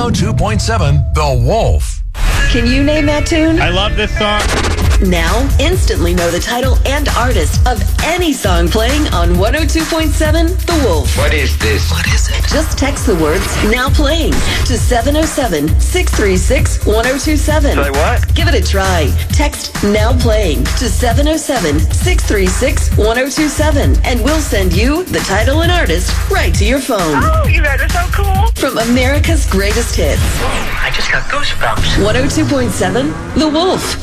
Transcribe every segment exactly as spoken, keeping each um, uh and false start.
oh two point seven The Wolf. Can you name that tune? I love this song. Now, instantly know the title and artist of any song playing on one oh two point seven The Wolf. What is this? What is it? Just text the words "now playing" to seven oh seven, six three six, one oh two seven. Say what? Give it a try. Text "now playing" to seven oh seven, six three six, one oh two seven, and we'll send you the title and artist right to your phone. Oh, you guys are so cool. From America's greatest hits. I just got goosebumps. one oh two point seven The Wolf.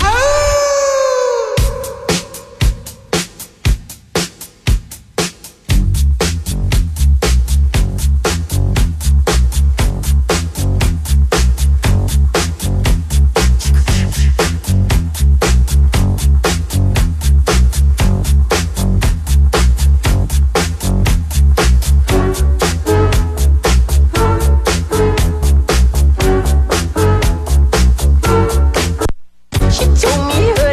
She told me her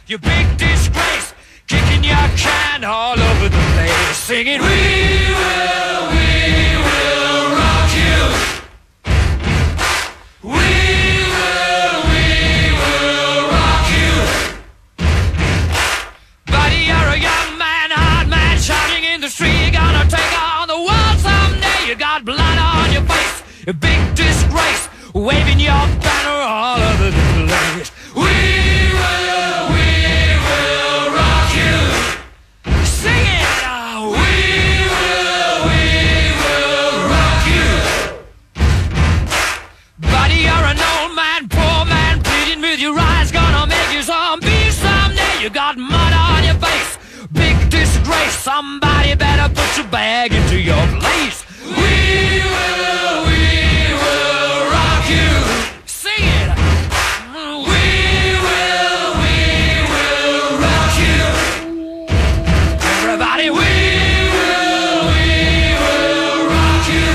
you big disgrace, kicking your can all over the place, singing, we will, we will rock you. We will, we will rock you. Buddy, you're a young man, hard man, shouting in the street, you're gonna take on the world someday. You got blood on your face, a big disgrace, waving your banner all over the place. We will, we will rock you. Sing it! Oh, we will, we will rock you. Buddy, you're an old man, poor man, pleading with your eyes, gonna make you zombie someday. You got mud on your face, big disgrace. Somebody better put your bag into your place. We will, we will rock you. Sing it! We will, we will rock you. Everybody, we will, we will rock you.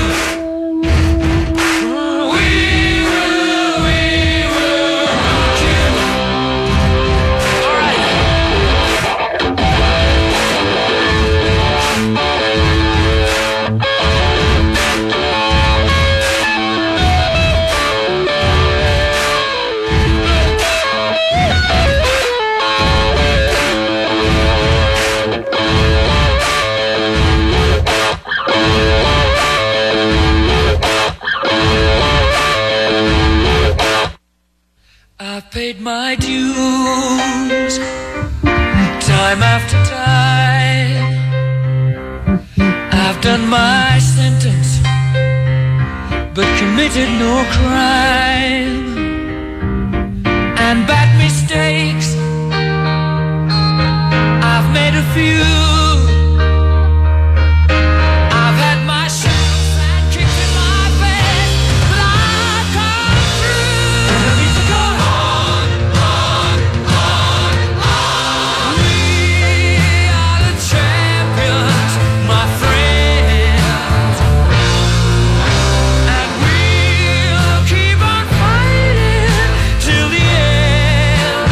We will, we will rock you. All right. I've paid my dues time after time. I've done my sentence, but committed no crime. And bad mistakes, I've made a few. I've had my shots and kicks in my face, but I've come through. Enemies are gone on, on, on, on. We are the champions, my friends, and we'll keep on fighting till the end.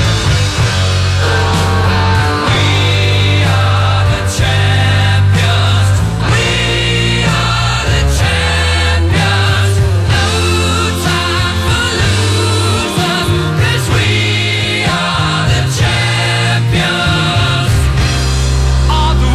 We are the champions. We are the champions. No time for losers, 'cause we are the champions of the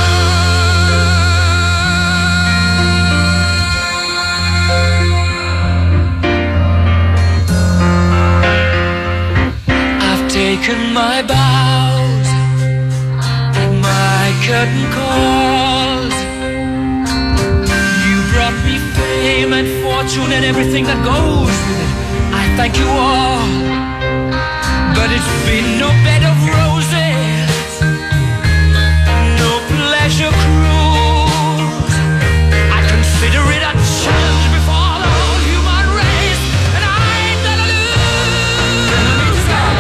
world. I've taken my bows and my curtain calls. You brought me fame and fortune and everything that goes with it. I thank you all, but it's been no bed of roses, no pleasure cruise. I consider it a challenge before the whole human race, and I ain't gonna lose. Enemies gone.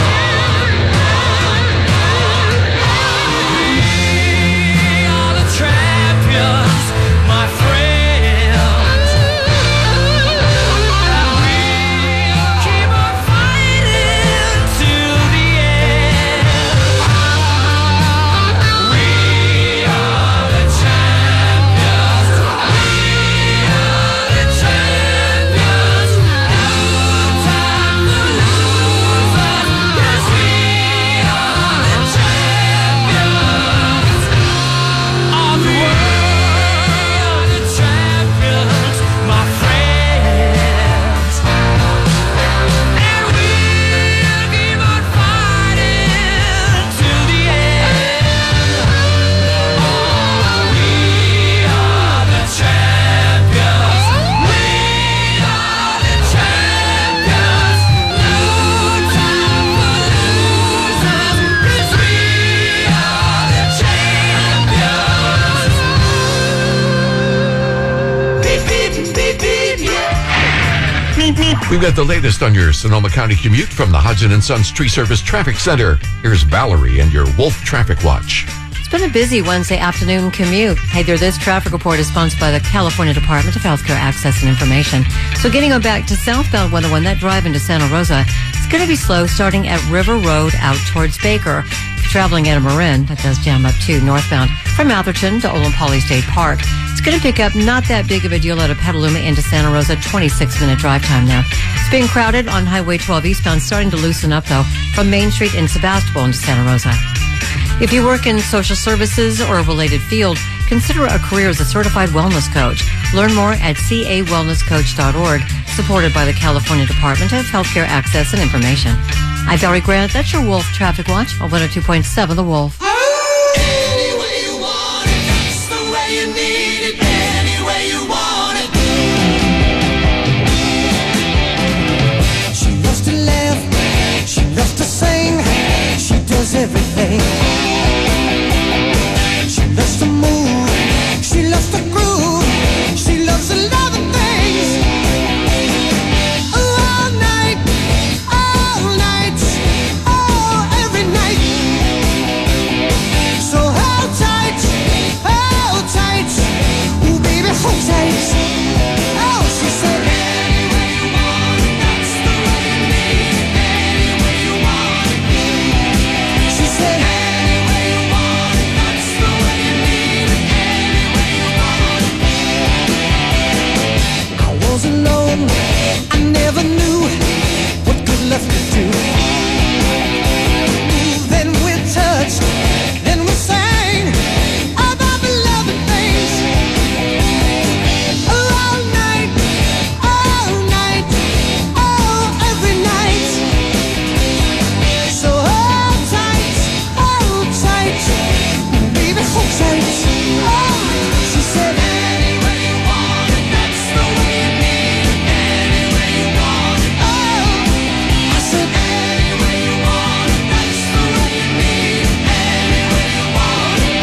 We are the champions, my friends, and we'll keep on fighting till the end. We are the champions. We are the champions. No time for losers, 'cause we are the champions of the world. The champions, my friends, and we'll keep on fighting till the end. Oh, we are the champions. We are the champions. No time for losers, 'cause we are the champions. Beep, beep, beep, beep, yeah. We've got the latest on your Sonoma County commute from the Hodgson and Sons Tree Service Traffic Center. Here's Valerie and your Wolf Traffic Watch. It's been a busy Wednesday afternoon commute. Hey there, this traffic report is sponsored by the California Department of Healthcare Access and Information. So getting on back to southbound one oh one, that drive into Santa Rosa, it's going to be slow starting at River Road out towards Baker. If you're traveling out of Marin, that does jam up too, northbound from Atherton to Olin Poly State Park. It's going to pick up not that big of a deal out of Petaluma into Santa Rosa, twenty-six minute drive time now. It's being crowded on Highway twelve eastbound, starting to loosen up though from Main Street in Sebastopol into Santa Rosa. If you work in social services or a related field, consider a career as a certified wellness coach. Learn more at c a wellness coach dot org, supported by the California Department of Healthcare Access and Information. I'm Valerie Grant. That's your Wolf Traffic Watch on one oh two point seven The Wolf. Any way you want it, that's the way you need it. Any way you want it. She loves to laugh, she loves to sing, she does everything. She loves to move, she loves to groove, she loves a lot of things. All night, all night, oh, every night. So hold tight, hold tight, ooh baby, hold tight. Oh, she said, any way you want it, that's the way you need it. Any way you want it. She said, any way you want it, that's the way you need it. Any way you want it. I was alone, I never knew what good love could do. Ooh, then we touched, then we sang about the loving things. All night, all night, oh, every night. So hold tight, hold tight, baby, hold tight. Oh, she said, any way you want it, that's the way you need it. Any way you want it. Oh, I said, any way you want it, that's the way you need it. Any way you want it.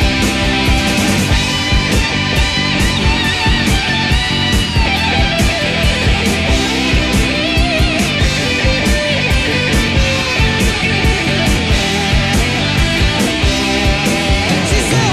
She said,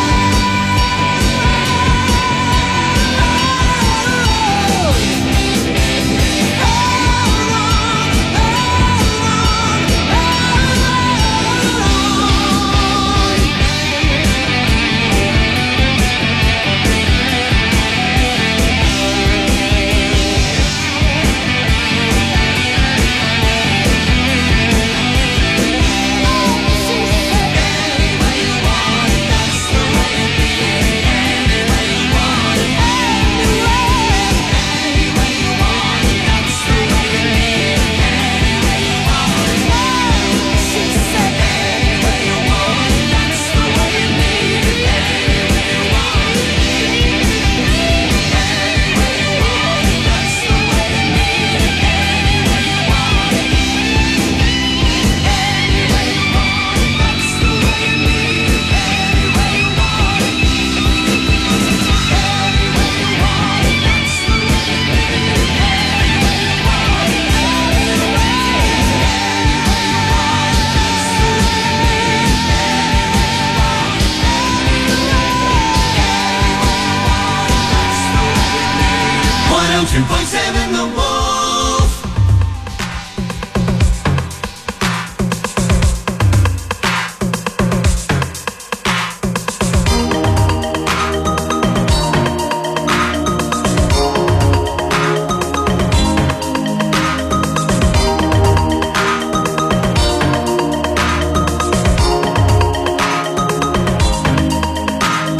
one oh two point seven The Wolf.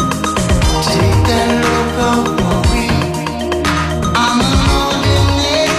Take that look away. I'm an ordinary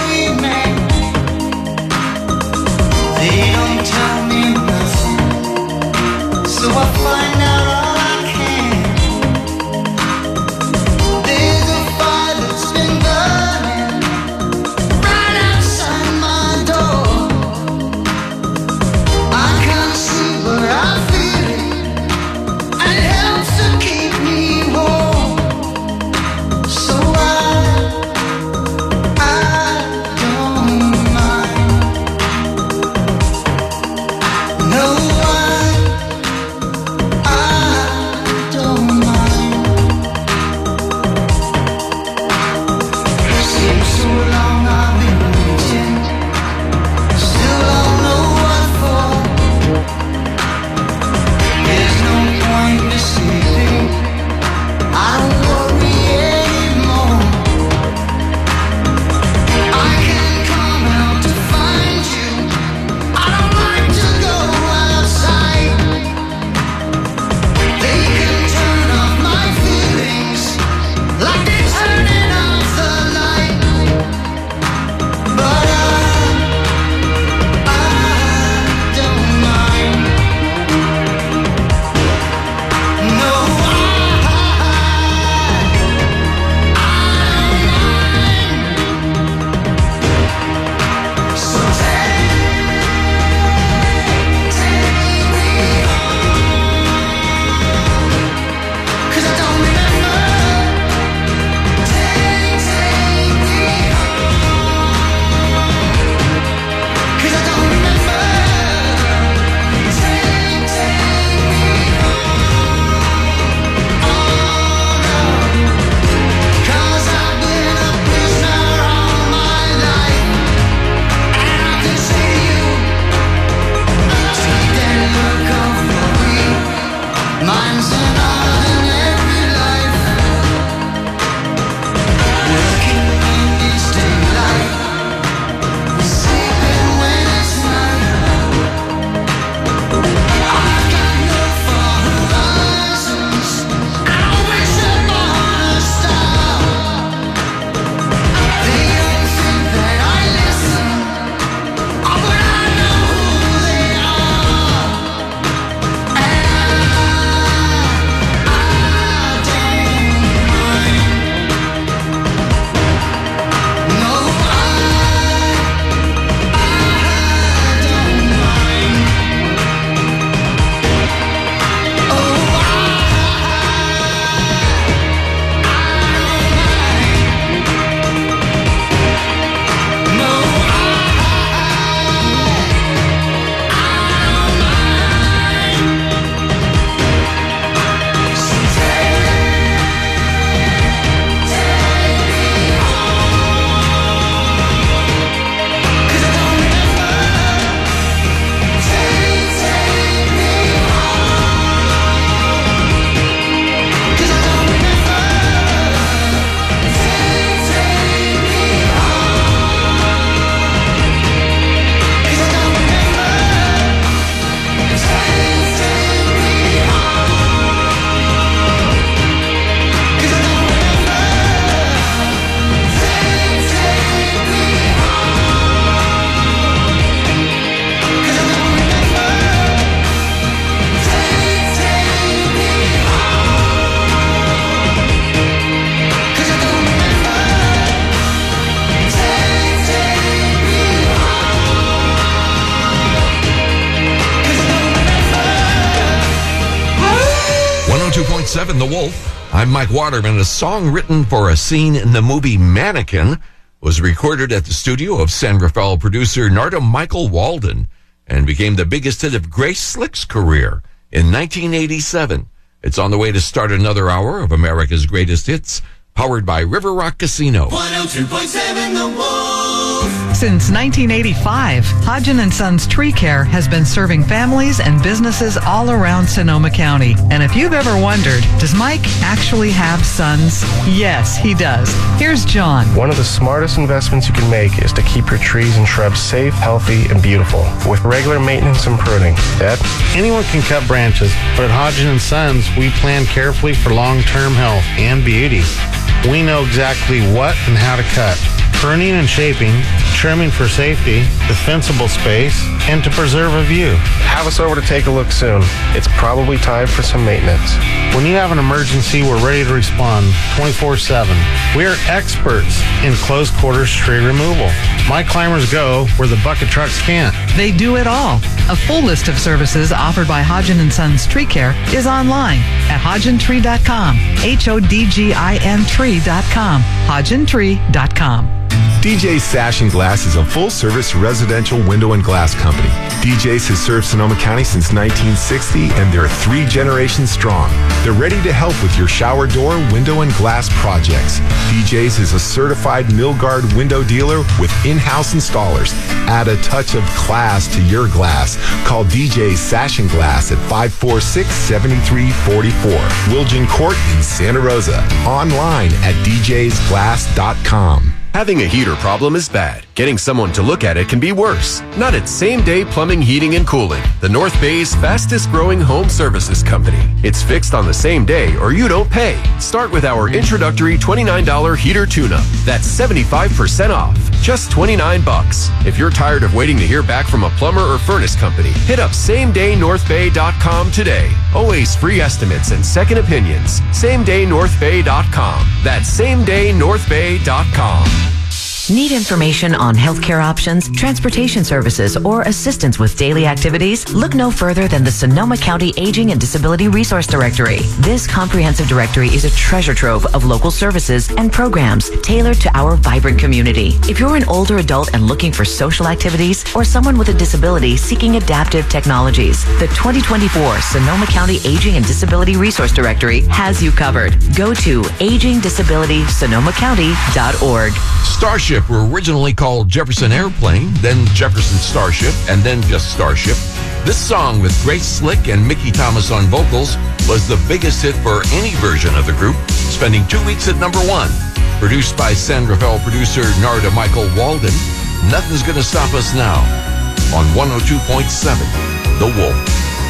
point seven The Wolf. I'm Mike Waterman. A song written for a scene in the movie Mannequin was recorded at the studio of San Rafael producer Narda Michael Walden and became the biggest hit of Grace Slick's career in nineteen eighty-seven. It's on the way to start another hour of America's Greatest Hits, powered by River Rock Casino. one oh two point seven The Wolf. Since nineteen eighty-five, Hodgen and Sons Tree Care has been serving families and businesses all around Sonoma County. And if you've ever wondered, does Mike actually have sons? Yes, he does. Here's John. One of the smartest investments you can make is to keep your trees and shrubs safe, healthy, and beautiful with regular maintenance and pruning. Dad? Anyone can cut branches, but at Hodgen and Sons, we plan carefully for long-term health and beauty. We know exactly what and how to cut. Pruning and shaping, trimming for safety, defensible space, and to preserve a view. Have us over to take a look soon. It's probably time for some maintenance. When you have an emergency, we're ready to respond twenty-four seven. We are experts in close quarters tree removal. My climbers go where the bucket trucks can't. They do it all. A full list of services offered by Hodgen and Sons Tree Care is online at hodgen tree dot com. H O D G I N tree dot com. hodgen tree dot com. D J's Sash and Glass is a full-service residential window and glass company. D J's has served Sonoma County since nineteen sixty, and they're three generations strong. They're ready to help with your shower door, window, and glass projects. D J's is a certified Milgard window dealer with in-house installers. Add a touch of class to your glass. Call D J's Sash and Glass at five four six, seven three four four. Wilgen Court in Santa Rosa. Online at d j's glass dot com. Having a heater problem is bad. Getting someone to look at it can be worse. Not at Same Day Plumbing, Heating, and Cooling, the North Bay's fastest growing home services company. It's fixed on the same day or you don't pay. Start with our introductory twenty-nine dollars heater tune-up. That's seventy-five percent off. Just twenty-nine bucks. If you're tired of waiting to hear back from a plumber or furnace company, hit up same day north bay dot com today. Always free estimates and second opinions. same day north bay dot com. That's same day north bay dot com. Need information on healthcare options, transportation services, or assistance with daily activities? Look no further than the Sonoma County Aging and Disability Resource Directory. This comprehensive directory is a treasure trove of local services and programs tailored to our vibrant community. If you're an older adult and looking for social activities, or someone with a disability seeking adaptive technologies, the twenty twenty-four Sonoma County Aging and Disability Resource Directory has you covered. Go to aging disability sonoma county dot org. Starship were originally called Jefferson Airplane, then Jefferson Starship, and then just Starship. This song with Grace Slick and Mickey Thomas on vocals was the biggest hit for any version of the group, spending two weeks at number one. Produced by San Rafael producer Narda Michael Walden, Nothing's Gonna Stop Us Now on one oh two point seven The Wolf.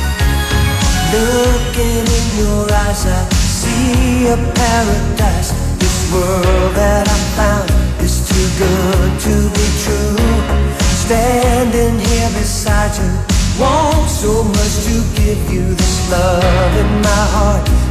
Looking in your eyes, I see a paradise. This world that I found is too good to be true. Standing here beside you, want so much to give you this love in my heart.